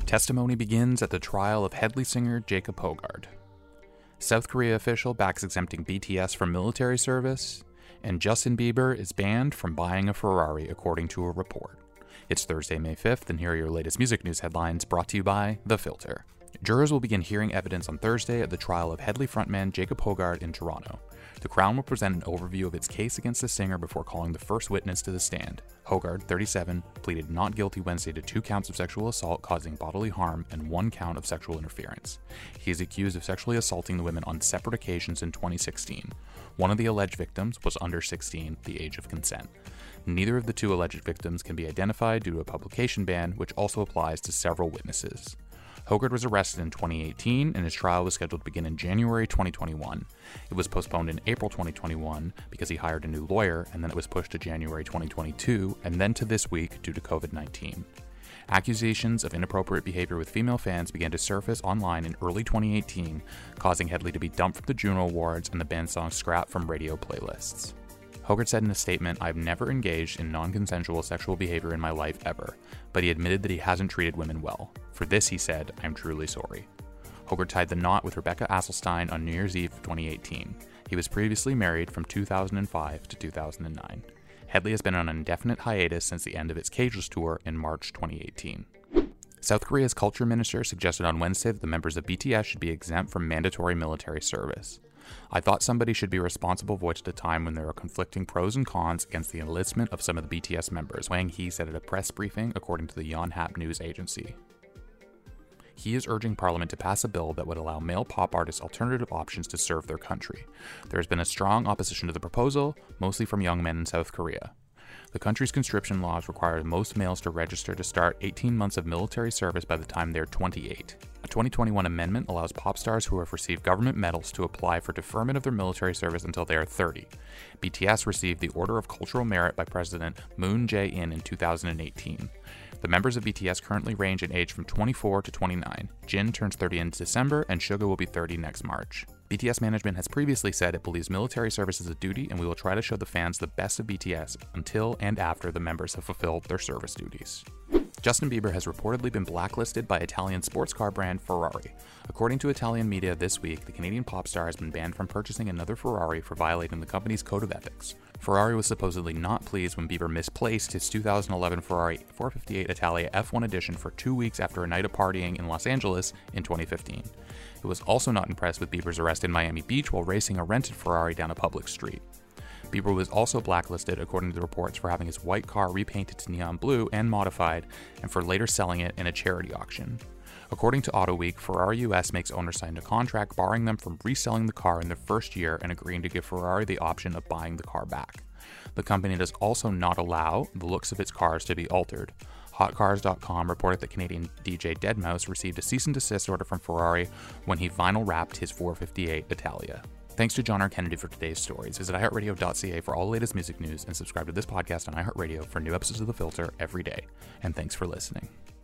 Testimony begins at the trial of Hedley singer Jacob Hogard. South Korea official backs exempting BTS from military service, and Justin Bieber is banned from buying a Ferrari, according to a report. It's Thursday, May 5th, and here are your latest music news headlines brought to you by The Filter. Jurors will begin hearing evidence on Thursday at the trial of Hedley frontman Jacob Hogard in Toronto. The Crown will present an overview of its case against the singer before calling the first witness to the stand. Hogard, 37, pleaded not guilty Wednesday to 2 counts of sexual assault causing bodily harm and 1 count of sexual interference. He is accused of sexually assaulting the women on separate occasions in 2016. One of the alleged victims was under 16, the age of consent. Neither of the 2 alleged victims can be identified due to a publication ban, which also applies to several witnesses. Hogard was arrested in 2018, and his trial was scheduled to begin in January 2021. It was postponed in April 2021 because he hired a new lawyer, and then it was pushed to January 2022, and then to this week due to COVID-19. Accusations of inappropriate behavior with female fans began to surface online in early 2018, causing Hedley to be dumped from the Juno Awards and the band's song scrapped from radio playlists. Hogard said in a statement, "I've never engaged in non-consensual sexual behavior in my life ever," but he admitted that he hasn't treated women well. For this, he said, "I'm truly sorry." Hogard tied the knot with Rebecca Asselstein on New Year's Eve 2018. He was previously married from 2005 to 2009. Hedley has been on an indefinite hiatus since the end of its Cageless tour in March 2018. South Korea's culture minister suggested on Wednesday that the members of BTS should be exempt from mandatory military service. "I thought somebody should be a responsible voice at a time when there are conflicting pros and cons against the enlistment of some of the BTS members," Wang He said at a press briefing, according to the Yonhap news agency. He is urging Parliament to pass a bill that would allow male pop artists alternative options to serve their country. There has been a strong opposition to the proposal, mostly from young men in South Korea. The country's conscription laws require most males to register to start 18 months of military service by the time they're 28. A 2021 amendment allows pop stars who have received government medals to apply for deferment of their military service until they are 30. BTS received the Order of Cultural Merit by President Moon Jae-in in 2018. The members of BTS currently range in age from 24 to 29. Jin turns 30 in December, and Suga will be 30 next March. BTS management has previously said it believes military service is a duty, and we will try to show the fans the best of BTS until and after the members have fulfilled their service duties. Justin Bieber has reportedly been blacklisted by Italian sports car brand Ferrari. According to Italian media this week, the Canadian pop star has been banned from purchasing another Ferrari for violating the company's code of ethics. Ferrari was supposedly not pleased when Bieber misplaced his 2011 Ferrari 458 Italia F1 edition for 2 weeks after a night of partying in Los Angeles in 2015. It was also not impressed with Bieber's arrest in Miami Beach while racing a rented Ferrari down a public street. Bieber was also blacklisted, according to the reports, for having his white car repainted to neon blue and modified, and for later selling it in a charity auction. According to AutoWeek, Ferrari US makes owners sign a contract barring them from reselling the car in their first year and agreeing to give Ferrari the option of buying the car back. The company does also not allow the looks of its cars to be altered. HotCars.com reported that Canadian DJ Deadmau5 received a cease and desist order from Ferrari when he vinyl wrapped his 458 Italia. Thanks to John R. Kennedy for today's stories. Visit iHeartRadio.ca for all the latest music news and subscribe to this podcast on iHeartRadio for new episodes of The Filter every day. And thanks for listening.